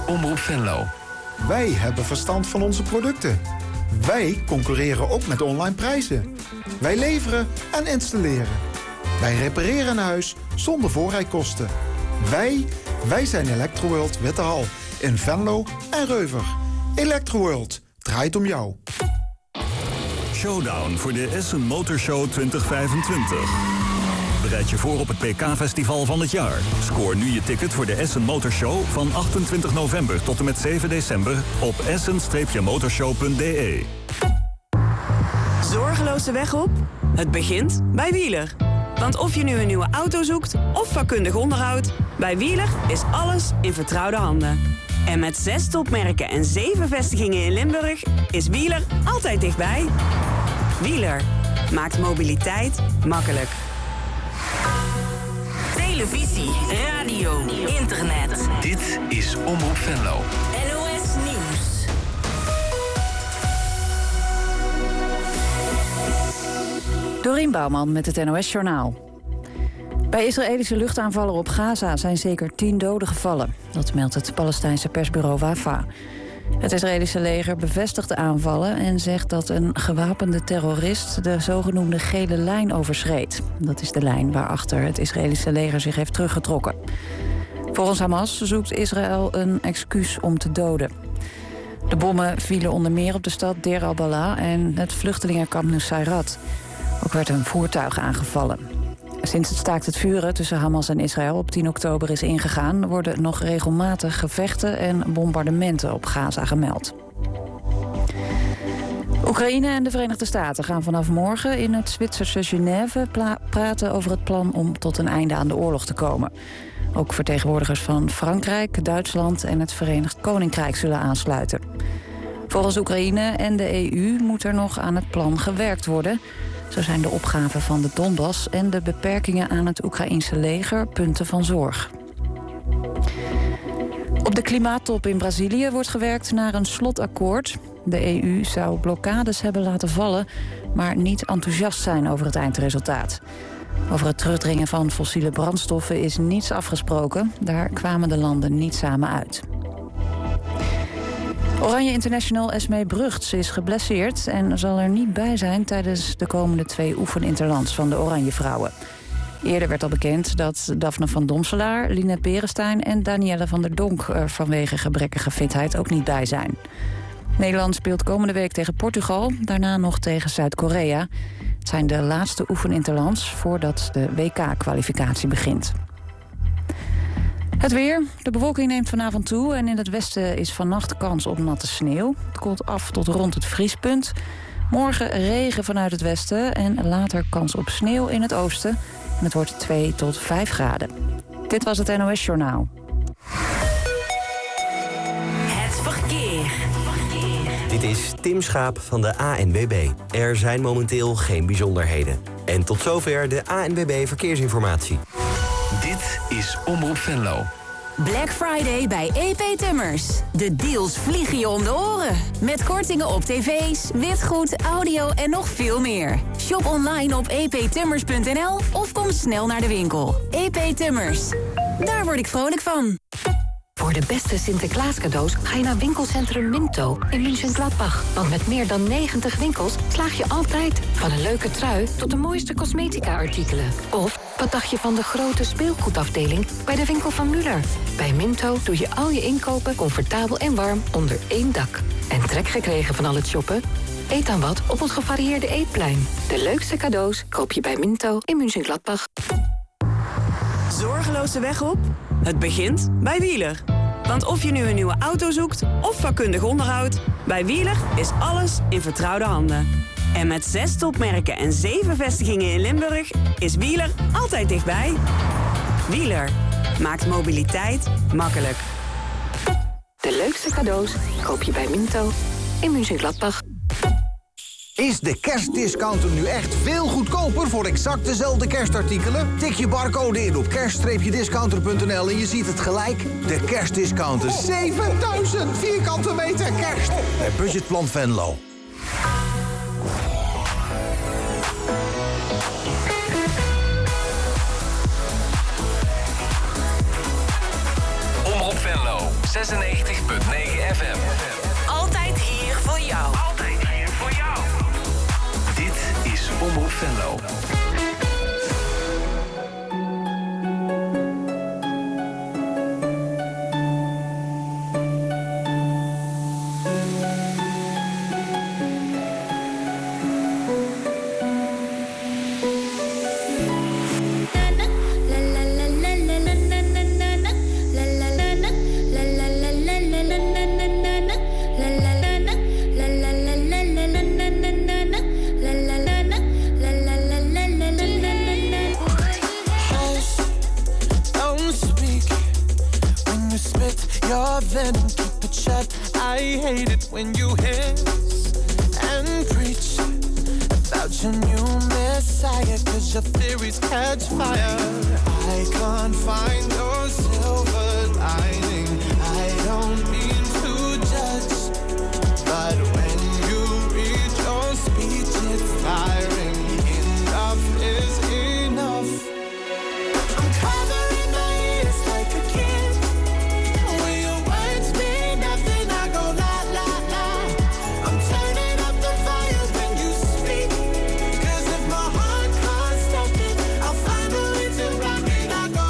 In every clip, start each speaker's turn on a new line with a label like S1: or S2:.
S1: Omroep Venlo.
S2: Wij hebben verstand van onze producten. Wij concurreren ook met online prijzen. Wij leveren en installeren. Wij repareren een huis zonder voorrijkosten. Wij zijn Electroworld Wittehal in Venlo en Reuver. Electroworld draait om jou.
S3: Showdown voor de Essen Motor Show 2025. Bereid je voor op het PK-festival van het jaar. Scoor nu je ticket voor de Essen Motor Show van 28 november tot en met 7 december op essen-motorshow.de.
S4: Zorgeloos de weg op? Het begint bij Wieler. Want of je nu een nieuwe auto zoekt of vakkundig onderhoud, bij Wieler is alles in vertrouwde handen. En met 6 topmerken en 7 vestigingen in Limburg is Wieler altijd dichtbij. Wieler maakt mobiliteit makkelijk.
S5: Televisie, radio, internet.
S1: Dit is Omroep Venlo.
S5: NOS Nieuws.
S6: Dorien Bouwman met het NOS Journaal. Bij Israëlische luchtaanvallen op Gaza zijn zeker 10 doden gevallen. Dat meldt het Palestijnse persbureau Wafa. Het Israëlische leger bevestigt de aanvallen en zegt dat een gewapende terrorist de zogenoemde gele lijn overschreed. Dat is de lijn waarachter het Israëlische leger zich heeft teruggetrokken. Volgens Hamas zoekt Israël een excuus om te doden. De bommen vielen onder meer op de stad Deir al-Balah en het vluchtelingenkamp Nusayrat. Ook werd een voertuig aangevallen. Sinds het staakt het vuren tussen Hamas en Israël op 10 oktober is ingegaan, worden nog regelmatig gevechten en bombardementen op Gaza gemeld. Oekraïne en de Verenigde Staten gaan vanaf morgen in het Zwitserse Genève praten over het plan om tot een einde aan de oorlog te komen. Ook vertegenwoordigers van Frankrijk, Duitsland en het Verenigd Koninkrijk zullen aansluiten. Volgens Oekraïne en de EU moet er nog aan het plan gewerkt worden. Zo zijn de opgaven van de Donbass en de beperkingen aan het Oekraïense leger punten van zorg. Op de klimaattop in Brazilië wordt gewerkt naar een slotakkoord. De EU zou blokkades hebben laten vallen, maar niet enthousiast zijn over het eindresultaat. Over het terugdringen van fossiele brandstoffen is niets afgesproken. Daar kwamen de landen niet samen uit. Oranje International Esmee Brugts is geblesseerd en zal er niet bij zijn tijdens de komende 2 oefeninterlands van de Oranje Vrouwen. Eerder werd al bekend dat Daphne van Domselaar, Linette Beresteyn en Danielle van der Donk er vanwege gebrekkige fitheid ook niet bij zijn. Nederland speelt komende week tegen Portugal, daarna nog tegen Zuid-Korea. Het zijn de laatste oefeninterlands voordat de WK-kwalificatie begint. Het weer. De bewolking neemt vanavond toe en in het westen is vannacht kans op natte sneeuw. Het koelt af tot rond het vriespunt. Morgen regen vanuit het westen en later kans op sneeuw in het oosten. En het wordt 2 tot 5 graden. Dit was het NOS Journaal.
S5: Het verkeer.
S7: Dit is Tim Schaap van de ANWB. Er zijn momenteel geen bijzonderheden. En tot zover de ANWB Verkeersinformatie.
S1: Dit is Omroep Venlo.
S5: Black Friday bij EP Tummers. De deals vliegen je om de oren. Met kortingen op tv's, witgoed, audio en nog veel meer. Shop online op eptummers.nl of kom snel naar de winkel. EP Tummers. Daar word ik vrolijk van.
S8: Voor de beste Sinterklaas cadeaus ga je naar winkelcentrum Minto in München-Gladbach. Want met meer dan 90 winkels slaag je altijd van een leuke trui tot de mooiste cosmetica-artikelen. Of wat dacht je van de grote speelgoedafdeling bij de winkel van Müller? Bij Minto doe je al je inkopen comfortabel en warm onder één dak. En trek gekregen van al het shoppen? Eet dan wat op ons gevarieerde eetplein. De leukste cadeaus koop je bij Minto in München-Gladbach.
S4: Zorgeloos de weg op? Het begint bij Wieler. Want of je nu een nieuwe auto zoekt of vakkundig onderhoud, bij Wieler is alles in vertrouwde handen. En met 6 topmerken en 7 vestigingen in Limburg is Wieler altijd dichtbij. Wieler maakt mobiliteit makkelijk.
S8: De leukste cadeaus koop je bij Minto in München-Gladbach.
S9: Is de kerstdiscounter nu echt veel goedkoper voor exact dezelfde kerstartikelen? Tik je barcode in op kerst-discounter.nl en je ziet het gelijk. De kerstdiscounter. 7000 vierkante meter kerst. Het budgetplan Venlo.
S1: Omroep Venlo 96.2
S10: I hate it when you hiss and preach about your new messiah, 'cause your theories catch fire. I can't find your silver lining. I don't mean to judge, but when you read your speech, it's tiring. Enough is enough. I'm covering my ears like a kid. When your words mean nothing, I go la la la. I'm turning up the volume when you speak, 'cause if my heart can't stop it, I'll find a way to rock it. I go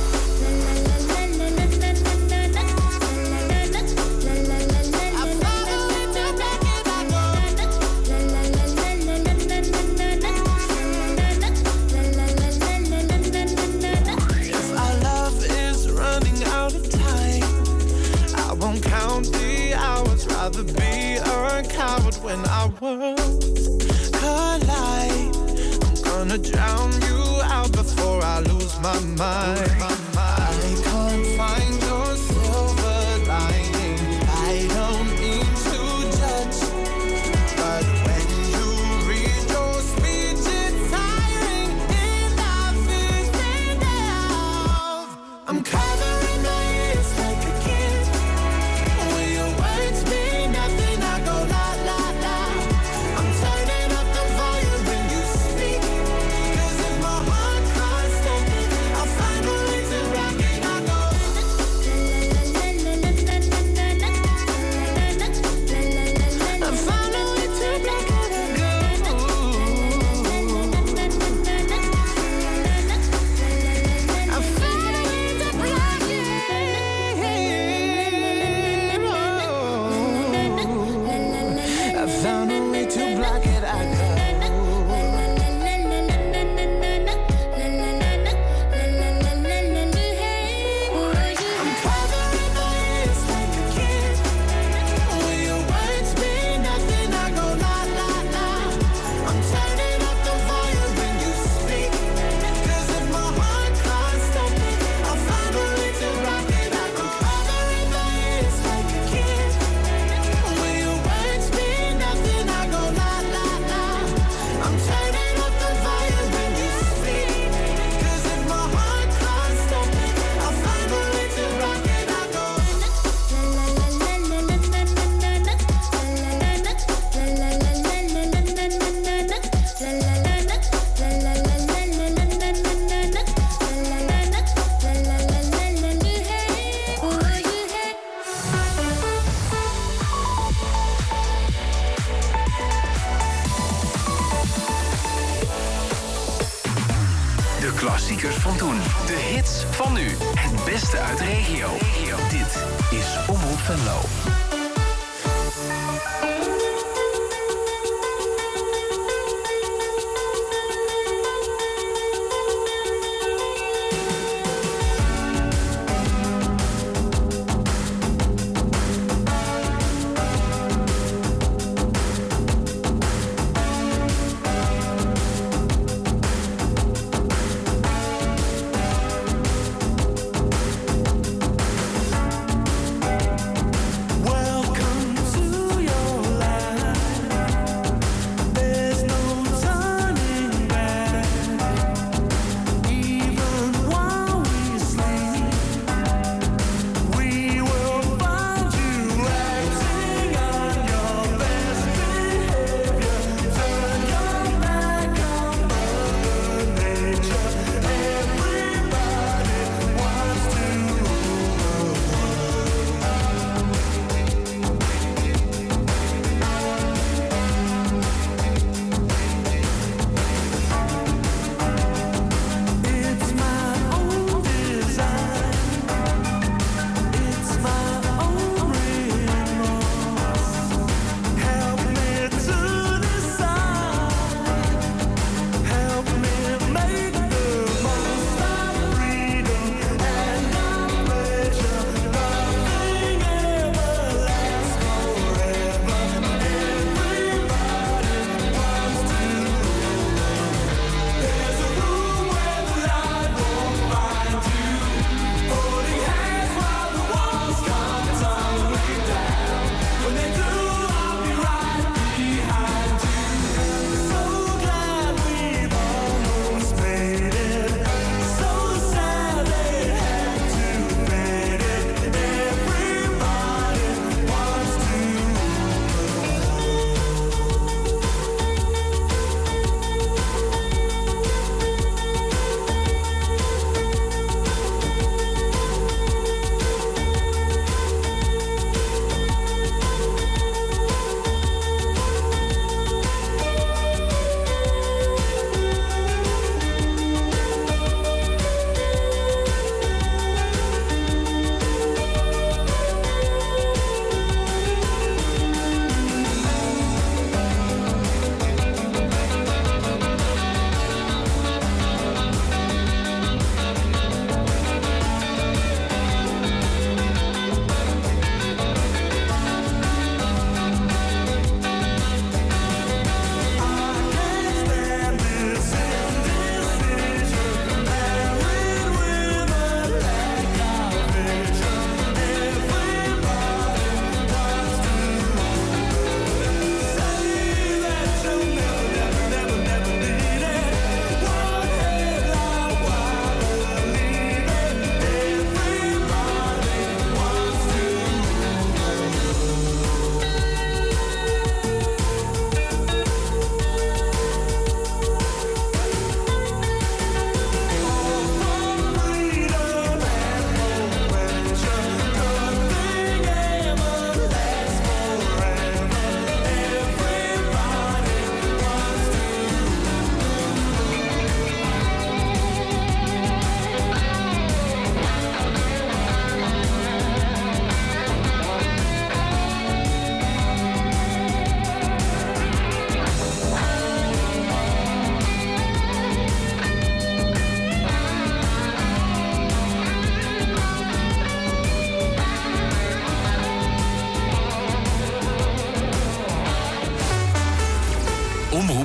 S10: rather be a coward when our worlds collide. I'm gonna drown you out before I lose my mind. I can't find your silver lining. I don't mean to judge, but when you read your speech, it's tiring. Enough is enough. I'm covering my ears like a kid. When your words mean nothing, I go la la la. I'm turning up the volume when you speak, 'cause if my heart can't stop it, I'll find a way to rock it. I go I found a way to block it. I go I found a way to block it. I found a way to block it. I go. I'm covering my ears like a kid. When your words mean nothing, I go la la la. I'm turning up the volume when you speak, 'cause if my heart can't stop it, I'll find a way to rock it. I go covering my ears like a kid. When your words mean nothing, I go la la la. I'm turning up the volume when you speak, 'cause if my heart can't stop it, I'll find a way to rock it. I go.
S1: De klassiekers van toen. De hits van nu. Het beste uit de regio. Dit is Omroep Venlo.
S10: Well,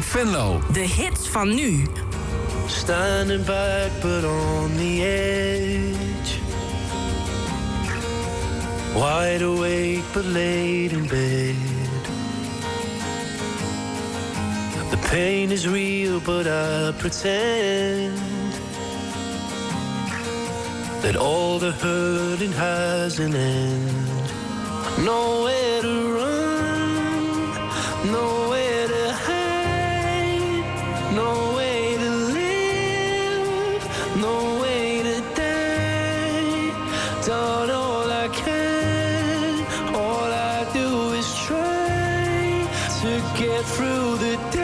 S1: Venlo.
S4: De hits van nu.
S10: Standing back but on the edge. Wide awake but late in bed. The pain is real but I pretend that all the hurting has an end. Nowhere to run, nowhere to hide, no way to live, no way to die. Done all I can, all I do is try to get through the day.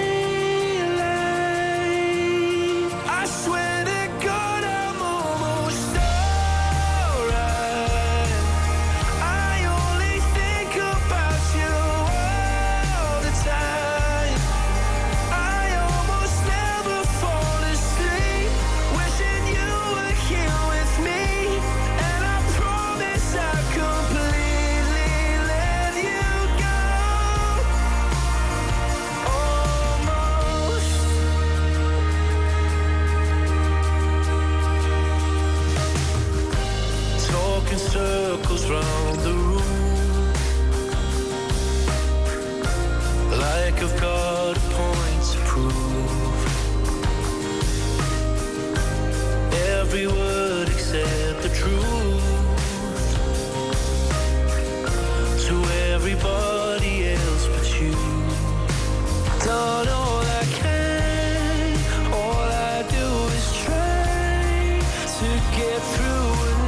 S10: Circles round the room, like I've got a point to prove. Every word except the truth to everybody else but you. Done all I can, all I do is try to get through.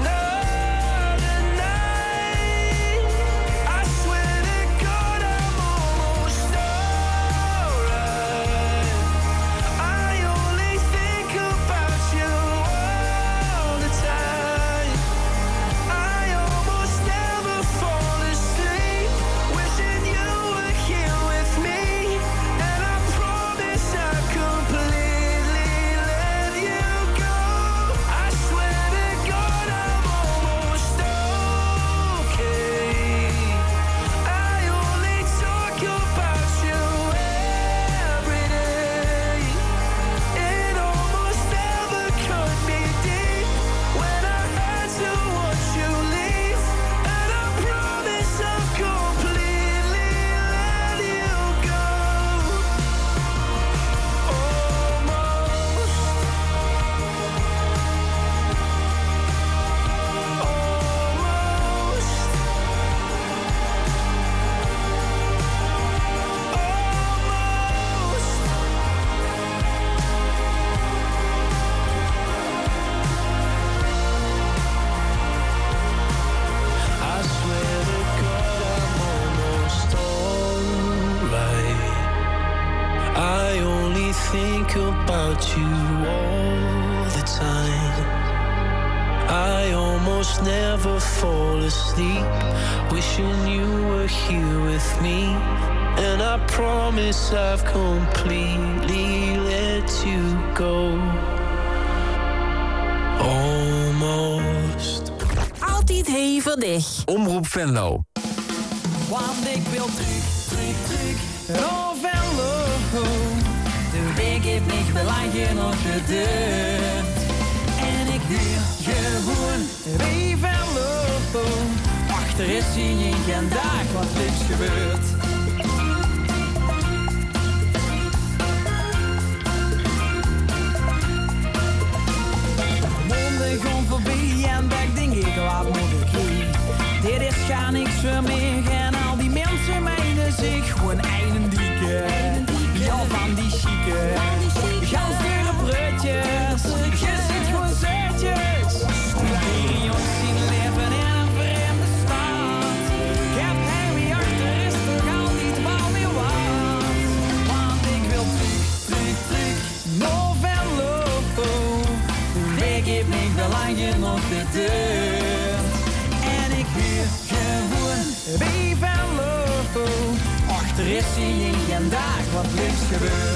S10: Think about you all the time. I almost never fall asleep, wishing you were here with me. And I promise I've completely let you go. Almost.
S4: Altijd hevig.
S1: Omroep Venlo.
S11: Want ik wil terug. Oh Venlo. De week heeft niet belangen nog gedurfd. En ik huur gewoon weer Venlo. Achter is hier geen dag wat niks gebeurt. Monden gaan voorbij en dat denk ik wat moet ik hier. Dit is ga niks meer en al die mensen mijnen zich gewoon eindieke. Ja, van die chique, gans dure broodjes, je zit gewoon zeurtjes. Hier jongens zien leven in een vreemde stad. Ik heb Harry achter, is toch al niet wel meer wat. Want ik wil terug, no Venlo. De week heeft niet te lang genoeg geduurd. En ik huur gewoon bij Venlo. Achter is hij in geen dag wat links gebeurt.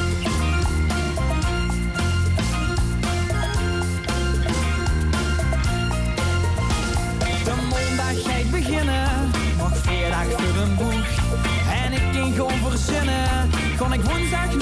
S11: De maandag gaat beginnen, nog vrijdag voor een boeg. En ik ging gewoon verzinnen, kon ik woensdag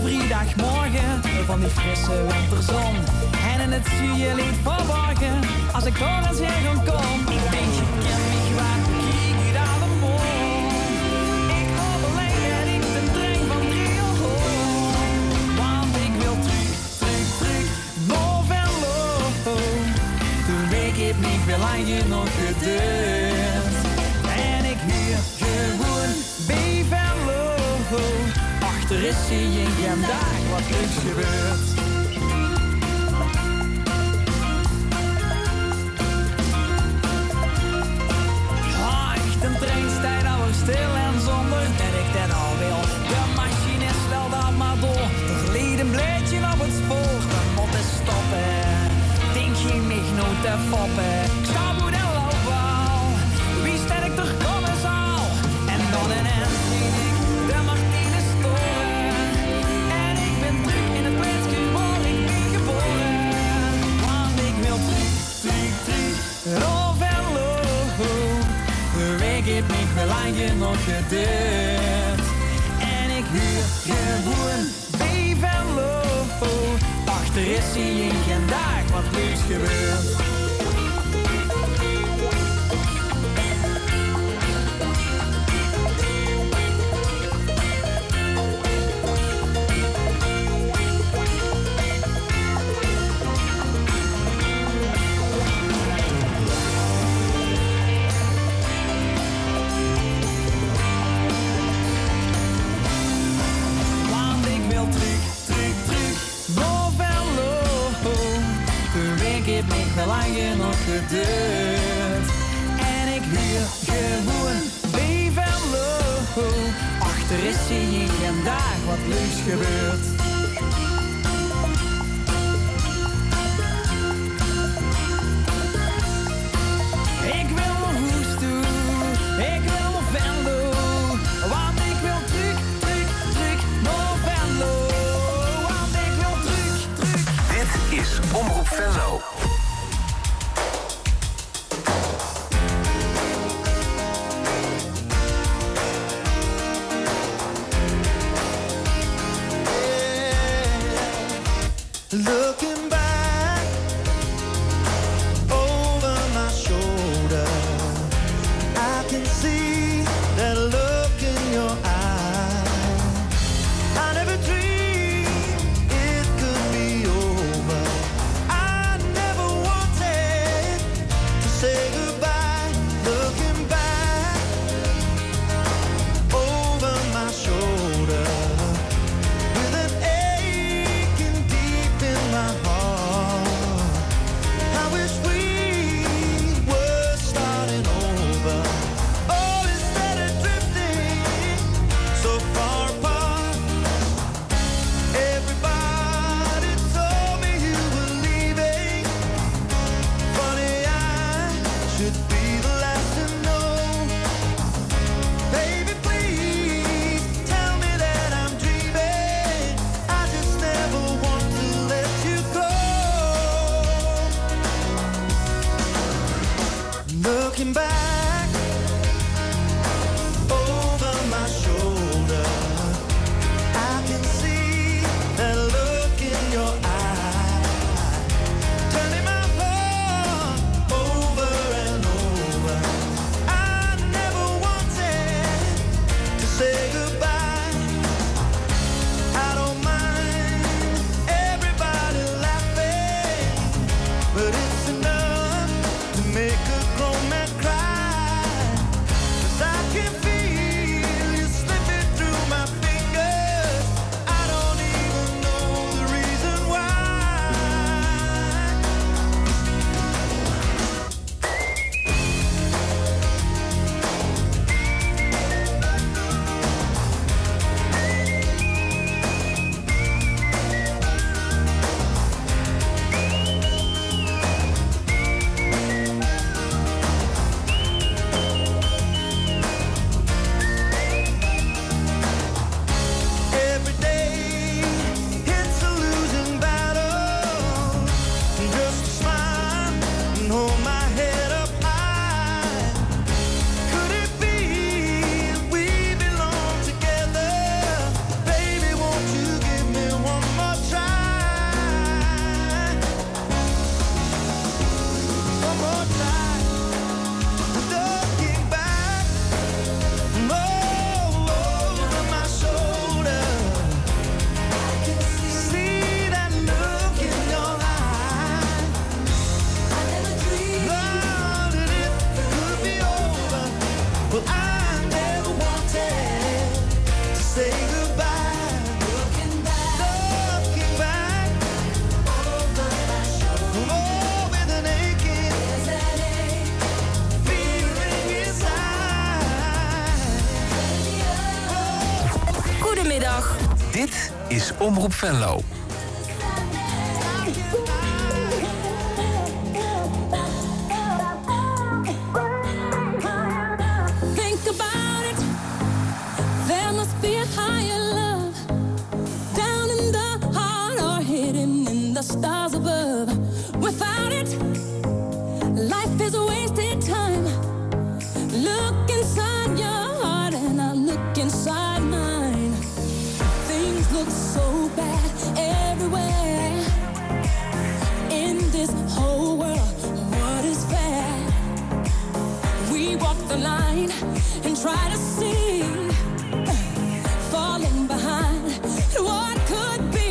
S11: vrijdagmorgen van die frisse winterzon. En in het zie je liet verborgen, als ik toch eens hier gaan kom. Ik denk je kent mich waar, kijk je daar de mond. Ik hoop alleen dat ik de trein van 3 uur hoor. Want ik wil terug, Novello. De week heeft niet veel lang genoeg geduurd. En ik huur gewoon Beverlo. Achter is hij in geen dag wat leuks gebeurt. De trein staat alweer stil en zonder dat ik dat al wil. De machine stelt dat maar door. Er ligt een bleedje op het spoor. We moeten stoppen. Denk je mich nooit te foppen. Ik sta goed en loop al. Wie staat ik er komen zal. En dan ineens zie ik de Martinez toren. En ik ben terug in het plaatsje waar ik ben geboren. Want ik wil terug, Novello. De week heeft niet meer lang genoeg geduurd. En ik huur gewoon Beverlo. Achter is hij in geen dag wat leuks gebeurt. Wel lang genoeg geduurd. En ik huur gewoon Beverlo. Achter is hij in geen dag wat leuks gebeurt. Ik wil mijn hoest toe, ik wil mijn Venlo. Want ik wil terug, Novello. Want ik wil terug.
S1: Dit is Omroep Venlo.
S10: Looking back over my shoulder, I can see that look in your eye. I never dreamed it could be over. I never wanted to say goodbye. Looking back over my shoulder, with an aching deep in my
S1: Omroep Venlo.
S12: Stars above. Without it, life is a wasted time. Look inside your heart and I look inside mine. Things look so bad everywhere. In this whole world, what is fair? We walk the line and try to see, falling behind what could be.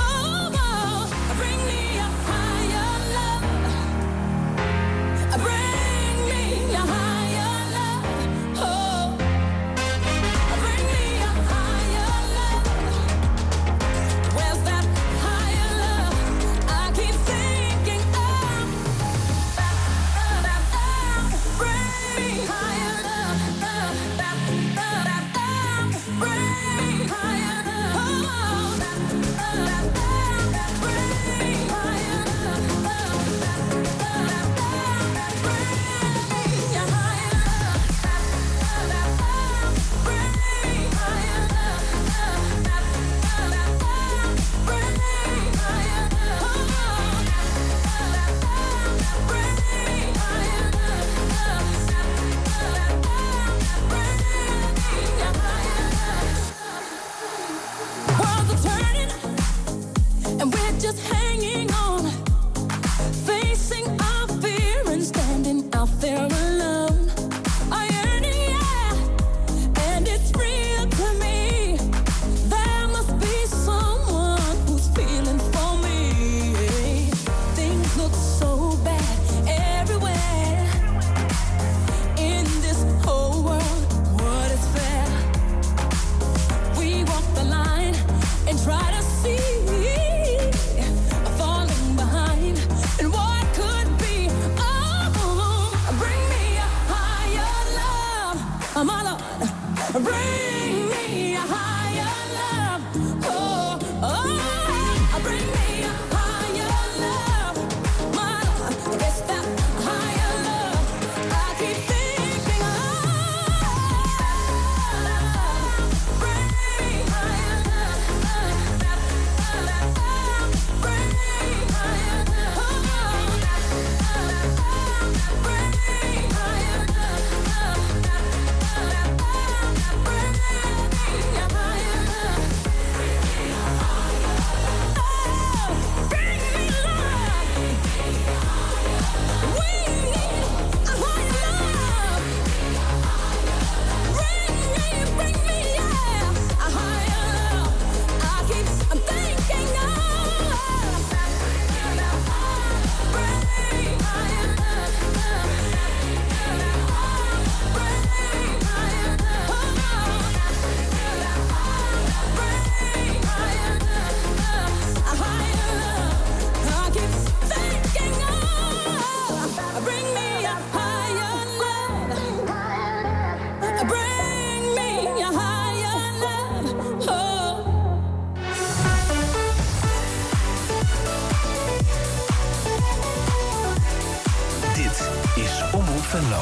S1: Venlo.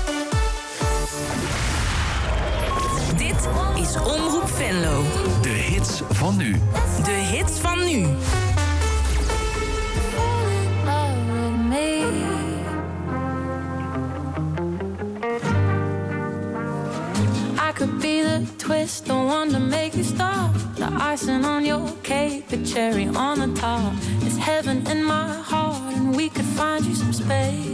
S4: Dit is Omroep Venlo.
S1: De hits van nu.
S4: De hits van nu.
S12: I could be the twist, the one to make you stop. The icing on your cake, the cherry on the top. It's heaven in my heart, and we could find you some space.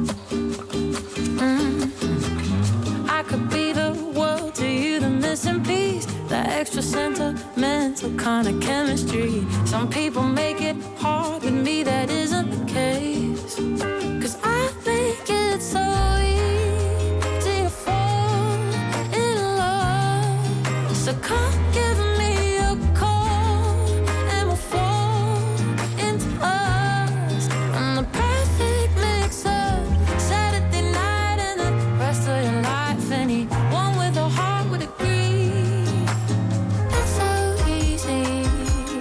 S12: I could be the world to you, the missing piece, the extra sentimental kind of chemistry. Some people make it hard, with me that isn't the case. 'Cause I think it's so easy to fall in love. So come give me a call and we'll fall into us. I'm the perfect mix of Saturday night and the rest of your life. Anyone with a heart would agree. It's so easy.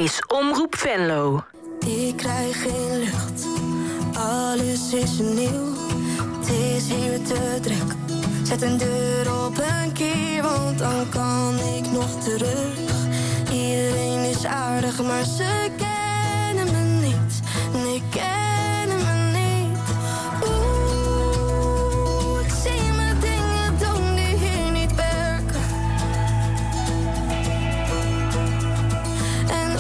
S13: is Omroep Venlo.
S14: Ik krijg geen lucht, alles is nieuw. Het is hier te druk, zet een deur op een keer, want dan kan ik nog terug. Iedereen is aardig, maar ze kennen me niet. Nee, kennen me niet. Oeh, ik zie me dingen doen die hier niet werken. En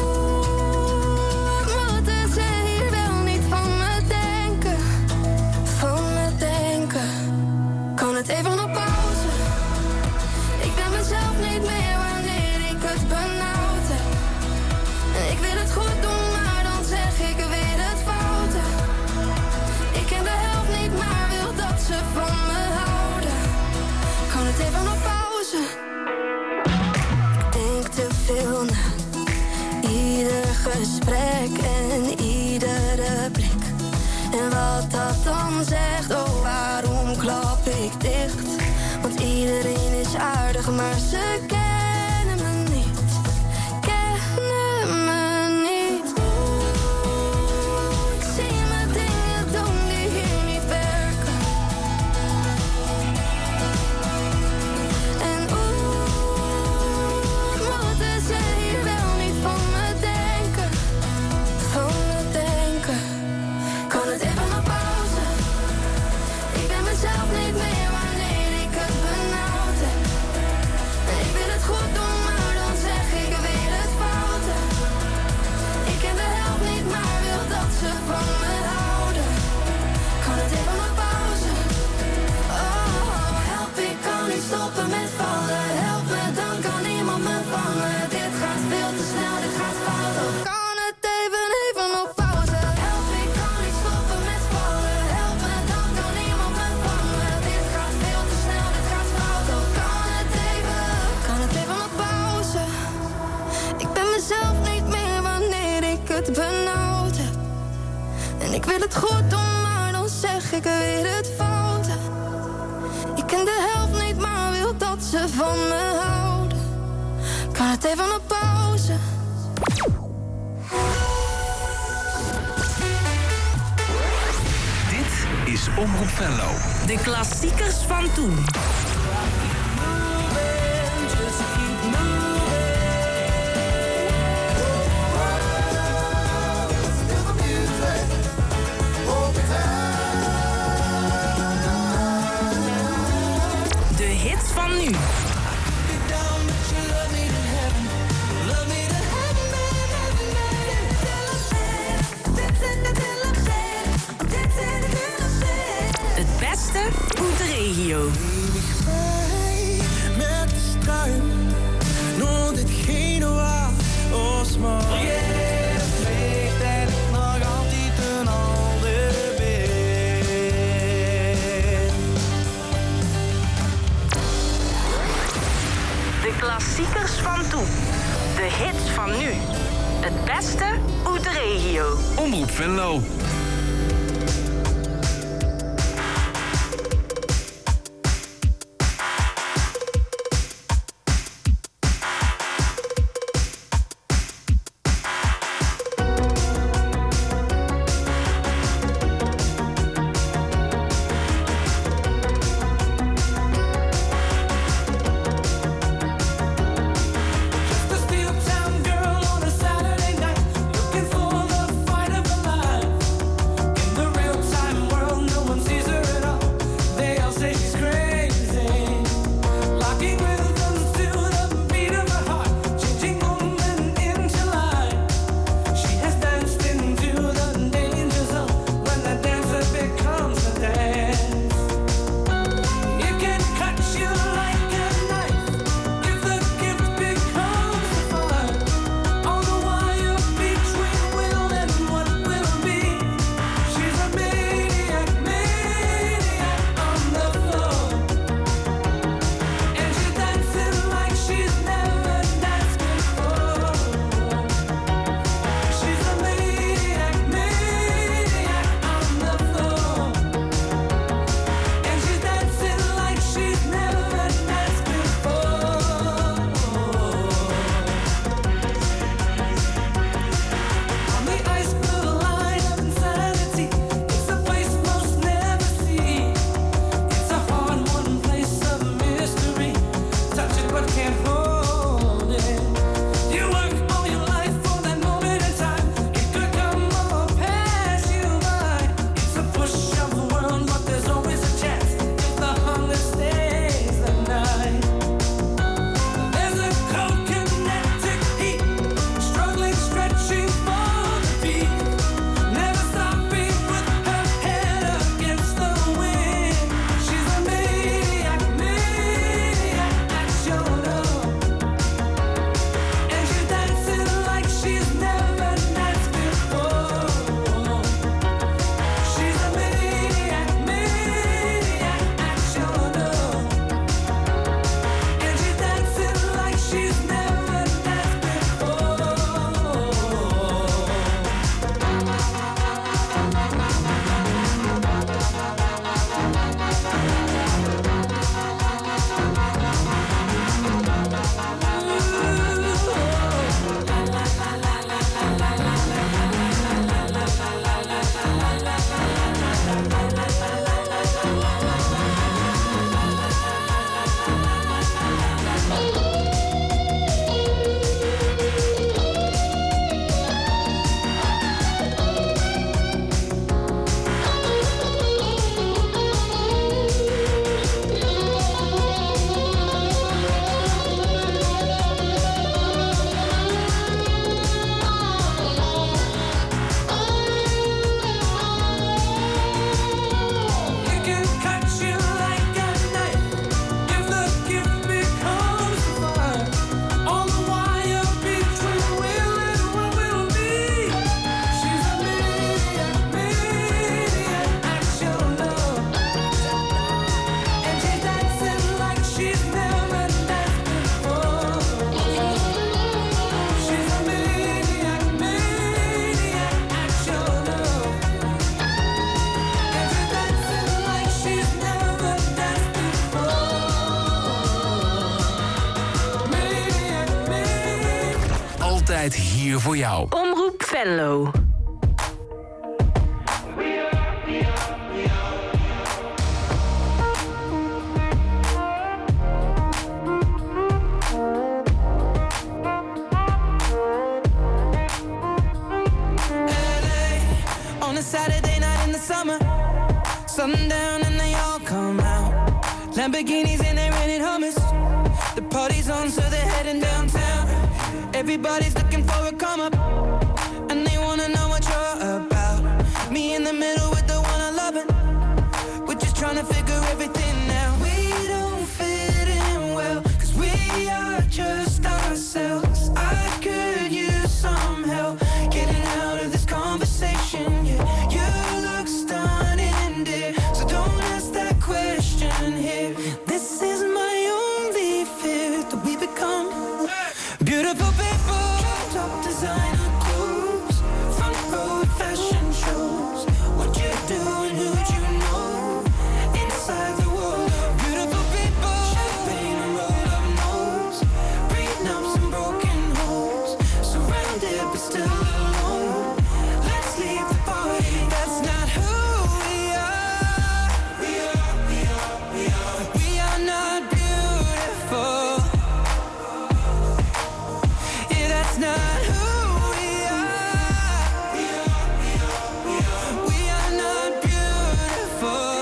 S14: wat moeten ze hier wel niet van me denken? Van me denken. Kan het even op pauze? Ik ben mezelf niet meer wanneer ik het benauwd heb. En ik wil het goed doen, maar dan zeg ik weer het foute. Ik ken de helft niet, maar wil dat ze van me houden. Kan het even op pauze? Ik denk te veel na. Ieder gesprek en iedere blik. En wat dat dan zegt, oh waarom klap ik dicht? Want iedereen is aardig, maar ze kennen me niet. Kennen me niet. Oeh, ik zie me dingen doen die hier niet werken. En moeten ze hier wel niet van me denken? Van me denken. Kan het even op pauze? Ik ben mezelf niet meer wanneer ik het benauwd heb. En ik wil het goed doen, maar dan zeg ik weer het foute. Ik ken de helft niet, maar wil dat ze van me houden. Kan het even op pauze? Oh, help, ik kan niet stoppen met vallen. Help me, dan kan niemand me vangen. Dit gaat veel te snel, dit gaat fout. Oh, kan het even op pauze? Help, ik kan niet stoppen met vallen. Help me, dan kan niemand me vangen. Dit gaat veel te snel, dit gaat fout. Oh, kan het even op pauze? Ik ben mezelf niet meer wanneer ik het benauwd heb. En ik wil het goed doen, maar dan zeg ik weer het foute. Ik ken de helft niet, maar wil dat ze van me houden. Kan het even op pauze?
S1: Dit is Omroep Venlo.
S4: De klassiekers van toen. De hits van nu. Het beste uit de regio.
S10: Met de struim, nog ditgene waar ons maar. Vergeet vliegt en nog altijd een ander been.
S13: De klassiekers van toen. De hits van nu. Het beste uit de regio.
S1: Omroep Venlo.
S10: Just a steel town girl on a Saturday night, looking for the fight of her life.
S11: can't hold it. You work all your life for that moment in time. It could come or pass you by. It's a push of the world, but there's always a chance if the hunger stays the night. There's a cold kinetic heat, struggling, stretching for the beat. Never stopping with her head against the wind. She's a maniac, maniac at your love. And she's dancing like she's never danced before. She's a maniac, maniac at your love. And she's dancing like she's never danced before. It can cut you like a knife if the gift becomes fire. On the wire between will and what will be. She's a maniac, maniac at your love. And she's dancing like she's never danced before. She's a maniac, maniac at your love. And she's dancing like she's never danced before. Maniac, maniac.
S1: Altijd hier voor jou.
S13: Omroep Venlo.
S11: LA on a Saturday night in the summer. Sundown and they all come out. Lamborghinis and they rented Hummers. The party's on, so they're heading downtown. Everybody's looking for a come up, and they wanna know what you're about. Me in the middle with the one I love it. We're just trying to figure everything out. We don't fit in well, 'cause we are just ourselves. I could use some help getting out of this conversation. Yeah, you look stunning, dear, so don't ask that question here. This is my only fear, that we become beautiful people. Top designer clothes, front row fashion shows. What you do and who'd you know inside the world of beautiful people. Champagne and rolled up nose, prenups and broken homes. Surrounded but still alone. Let's leave the party. That's not who we are. We are not beautiful. Yeah, that's not who we are. We are not beautiful.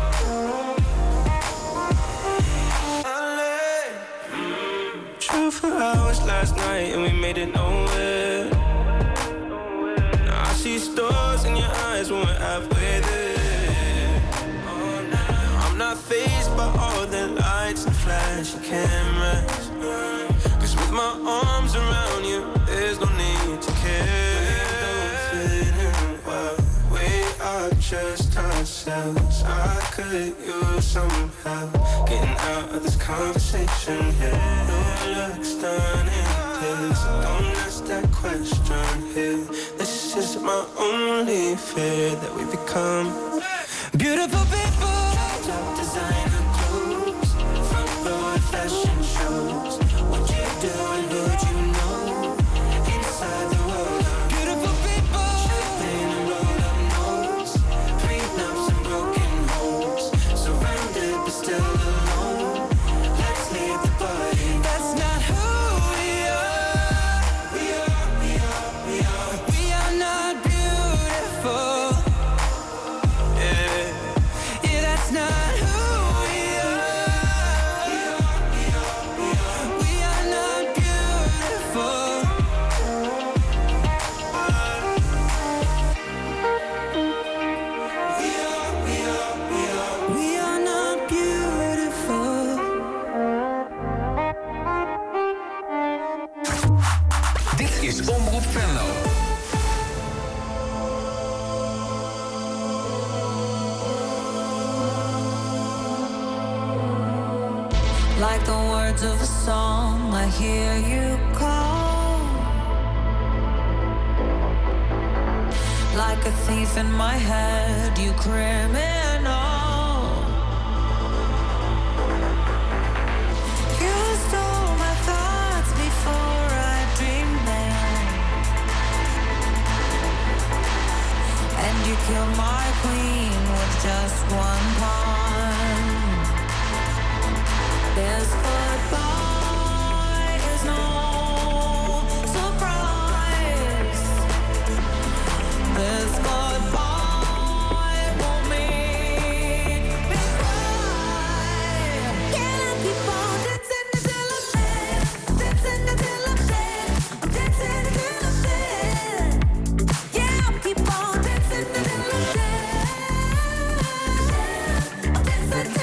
S11: True for hours last night and we made it nowhere. Now I see stars in your eyes when we're halfway there. I'm not fazed by all the lights and flashing cameras. 'Cause with my arms around you, there's no need to care. We don't fit in well, we are just ourselves. I could use some help getting out of this conversation here. You look stunning, dear, so don't ask that question here. This is my only fear, that we become beautiful people. Top designer clothes, front row fashion shows. What you do and who'd you know inside the world of beautiful people. Champagne and rolled up nose, prenups and broken homes. Surrounded but still alone. Let's leave the party. That's
S1: Venlo.
S12: Like the words of a song, I hear you call. Like a thief in my head, you criminal. You stole my thoughts before I dreamed them, and you killed my queen with just one pawn. This goodbye is no surprise. This goodbye won't make me cry. Can I keep on dancing until I'm dead? Dancing until I'm dead. I'm dancing until I'm dead. Yeah, I'll keep on dancing until I'm dead. I'm dancing until I'm dead.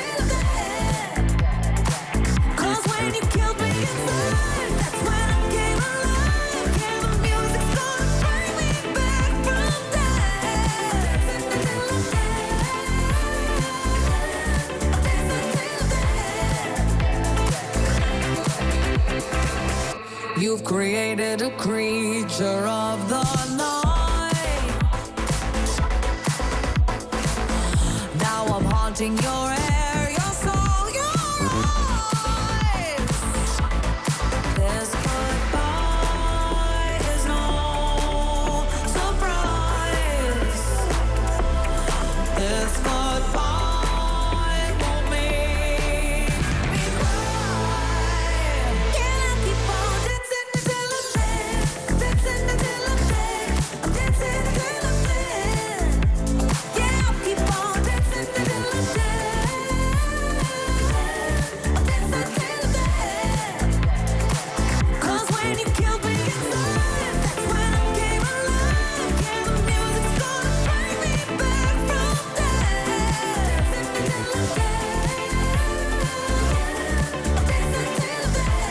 S12: When you killed me inside, that's when I came alive. Yeah, the music's gonna bring me back from death. Until I'm dead. You've created a creature of the night. Now I'm haunting your air, your soul, your eyes. This goodbye is no surprise. This goodbye won't make me cry. Can I keep on dancing until I'm dead? Dancing until I'm dead. I'm dancing until I'm dead. Yeah, I'll keep on dancing until I'm dead. I'm dancing until I'm dead. 'Cause when you killed me inside, that's when I came alive. Yeah, the music's gonna bring me back from death. Until I'm dead. I'm dancing until I'm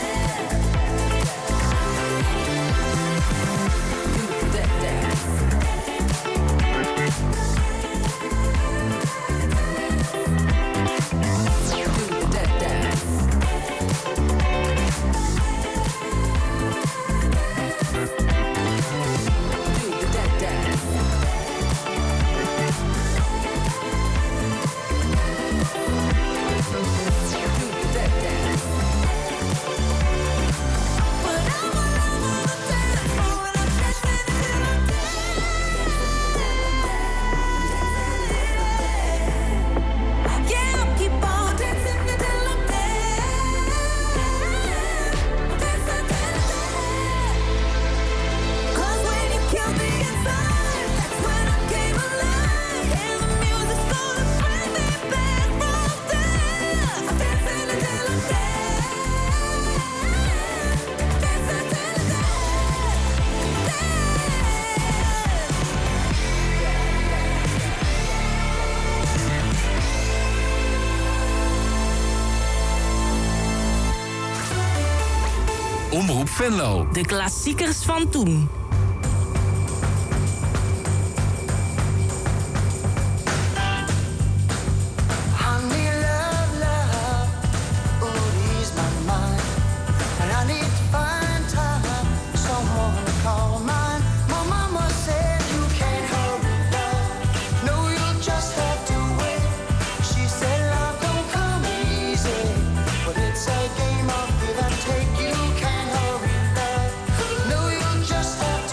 S12: dead. Do that dance. Do that dance. Yeah, I'll keep on dancing until I'm dead. Dancing until I'm dead. 'Cause when you killed me inside, that's when I came alive. And the music's gonna bring me back from death. Dancing until I'm dead. Dancing until I'm
S1: Omroep Venlo.
S13: De klassiekers van toen.
S15: Honey, love, love, oh, ease my mind. And I need to find time, someone to call mine. My mama said you can't hurry love. No, you'll just have to wait. She said love don't come easy, but it's a game of give and take. You can't hurry love. No, you'll just have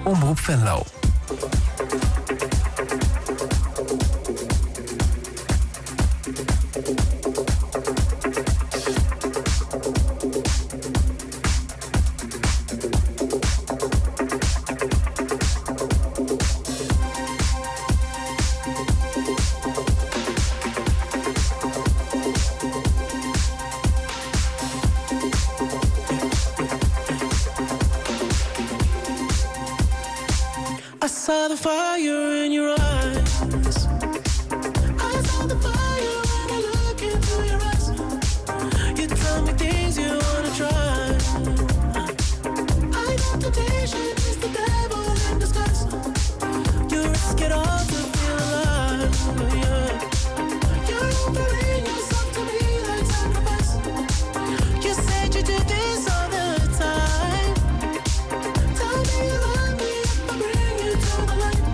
S1: Omroep Venlo.
S10: I saw the fire in your eyes. I saw the fire when I look into your eyes. You tell me things you wanna try. I know temptation is the devil in disguise. You risk it all to feel alive. Yeah. You're offering yourself to me like sacrifice. You said you do this all the time. Tell me you love me if I bring you to the light.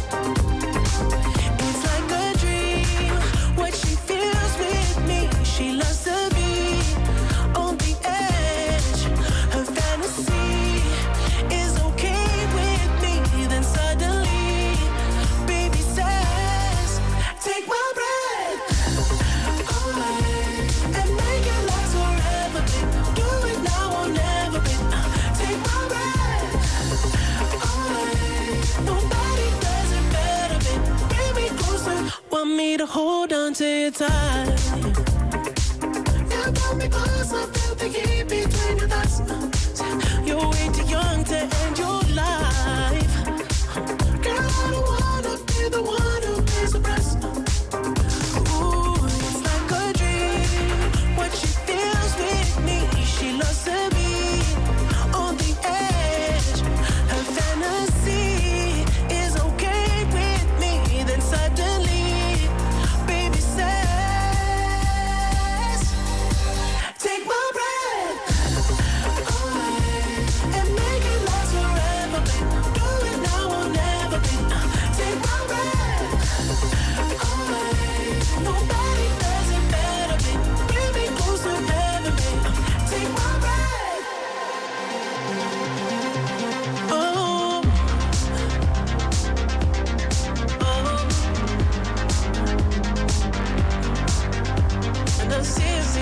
S10: It's like a dream, what she feels with me. She loves to be on the edge. Her fantasy is okay with me. Then suddenly, baby says, take my breath away and make it last forever, babe. Do it now or never, babe. Take my breath away. Nobody does it better, babe. Bring me closer. Want me to hold on to you tight. You brought me closer, feel the heat between your thighs. You're way too young to end your life. Girl, I don't wanna be the one who pays the price. Ooh, it's like a dream, what she feels with me. She loves to be on the edge. Her fantasy is okay with me. Then suddenly, baby says, take my breath away and make it last forever, babe. Do it now or never, babe. Take my breath away. Nobody does it better, babe. Bring me closer, never, babe. Take my breath. Oh. And I'm serious.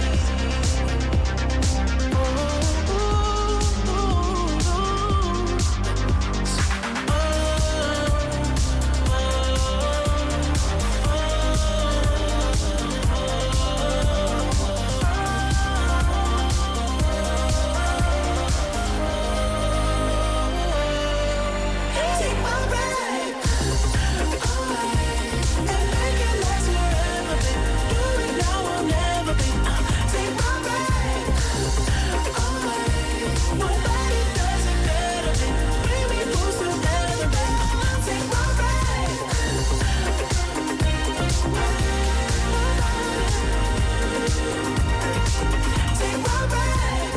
S10: Take my breath away and make it last forever, babe. Do it now or never, babe. Take my breath away. Nobody does it better, babe. Bring me closer, never, babe. Take my breath take my breath.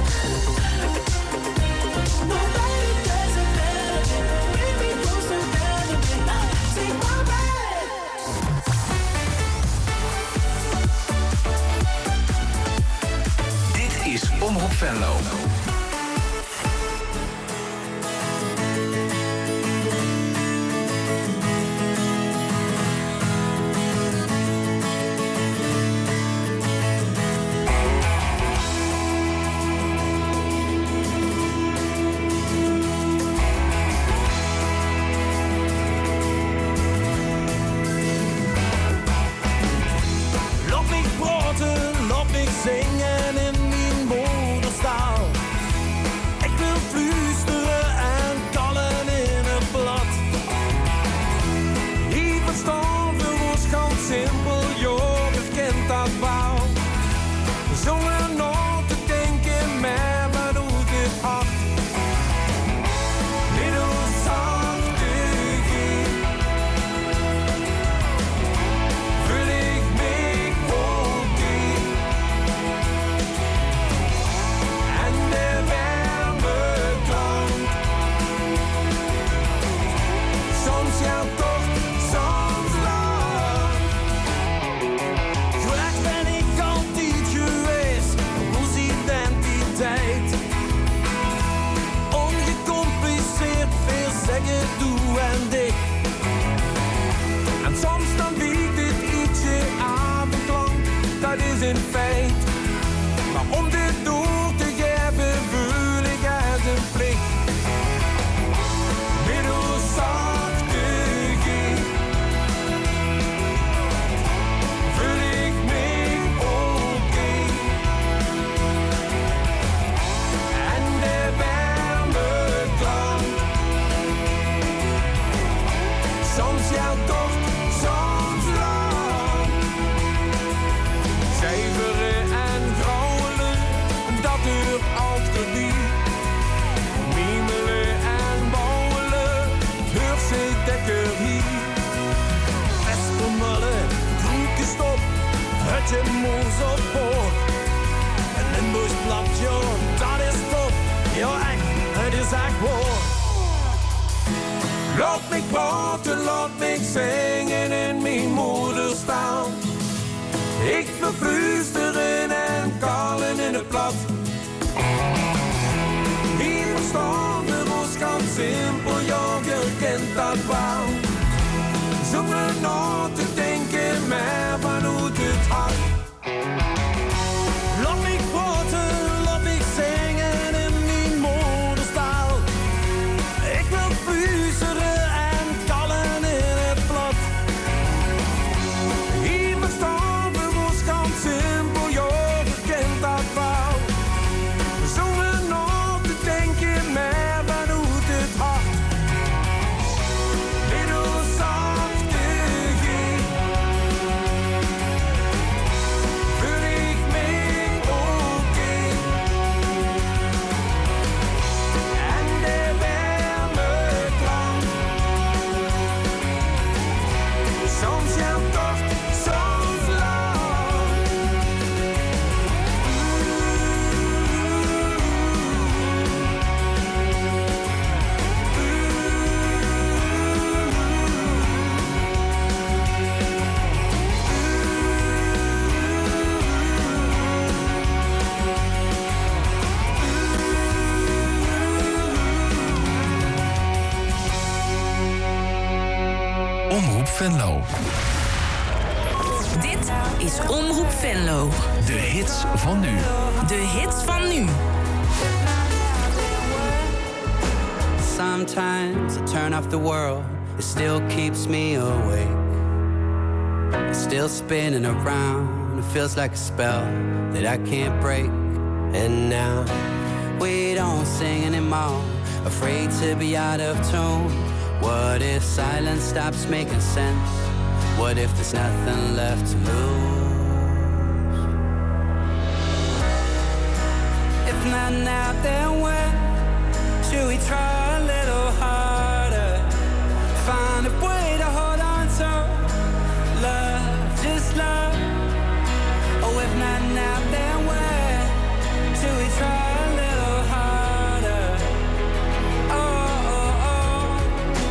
S10: Nobody does it better, babe. Bring me closer, never, babe. Take my breath.
S1: Dit is Omroep Venlo.
S10: Laat mich praten, laat mich singen in mijn moederstaal. doe en dik. En soms dan wiekt het ietsje avondlang, dat is een feit. Maar om dit door te geven voel ik als een plicht. Middelzachte G, voel ik me oké. En de warme klank, soms jouw tocht, soms lang. Cijferen en grauwelen, dat duurt altijd niet. Miemelen en bouwelen, hoort zich dekker hier. Westermullen, groentestop, het je moes op boord. Een Limburgsblad, joh, dat is top. Ja, echt, het is echt woord. Laat me praten, laat me zingen in mijn moederstaal. Ik wil fluisteren en kallen in het plat. Hier verstaan de bos kan simpel, ja, je kent dat wel. Zonder na te denken, maar vanuit het hart. Laat me praten, laat me zingen in mijn moederstaal. Ik wil fluisteren en kallen in het plat. Hier verstaan de bos kan simpel, ja, je kent dat wel. Zonder na te denken, maar vanuit het hart. Middelzachte G, voel ik me oké. En de warme klank, soms jouw tocht, soms lang.
S1: Omroep Venlo.
S13: Dit is Omroep Venlo.
S1: De hits van nu.
S13: De hits van nu.
S16: Sometimes I turn off the world, it still keeps me awake. It's still spinning around, it feels like a spell that I can't break. And now we don't sing anymore, afraid to be out of tune. What if silence stops making sense? What if there's nothing left to lose? If not now, then when? Should we try a little harder? Find a way to hold on to love, just love. Oh, if not now, then when? Should we try a little harder? Oh, oh, oh.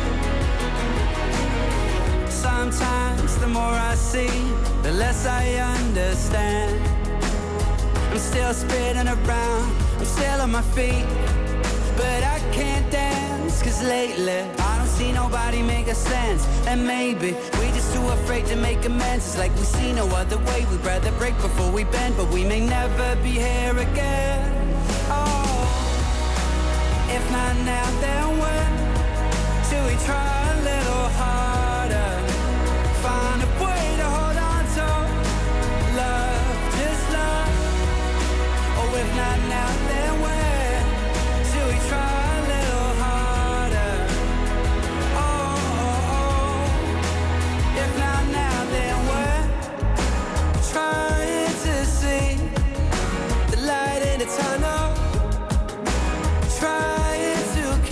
S16: Sometimes the more I see, the less I understand. I'm still spinning around, I'm still on my feet, but I can't dance, cause lately I don't see nobody make a sense. And maybe we just too afraid to make amends. It's like we see no other way, we'd rather break before we bend, but we may never be here again. Oh, if not now, then when? Should we try a little harder? Find a way to hold on to love, just love. Oh, if not now, then when? Should we try a little harder? Oh, oh, oh. If not now, then when? Trying to see the light in the tunnel, trying to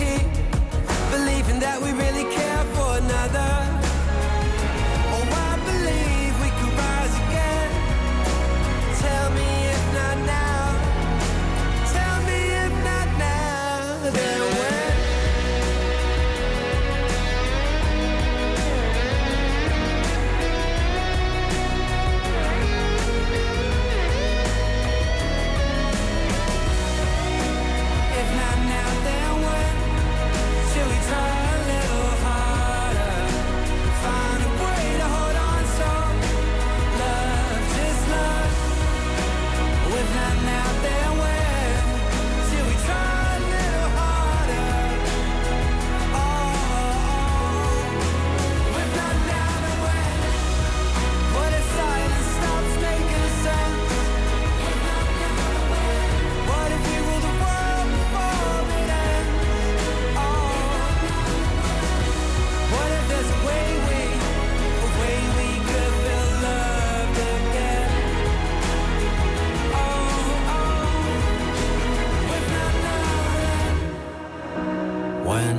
S16: when?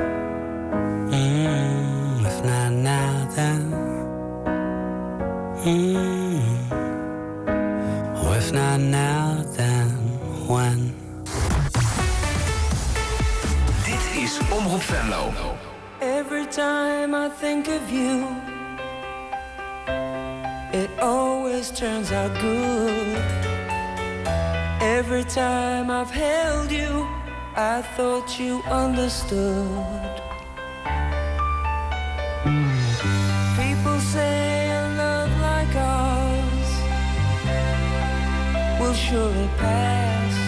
S16: If not now, then oh, if not now, then when?
S1: Dit is Omroep Venlo.
S12: Every time I think of you, it always turns out good. Every time I've held you, I thought you understood. People say a love like ours will surely pass.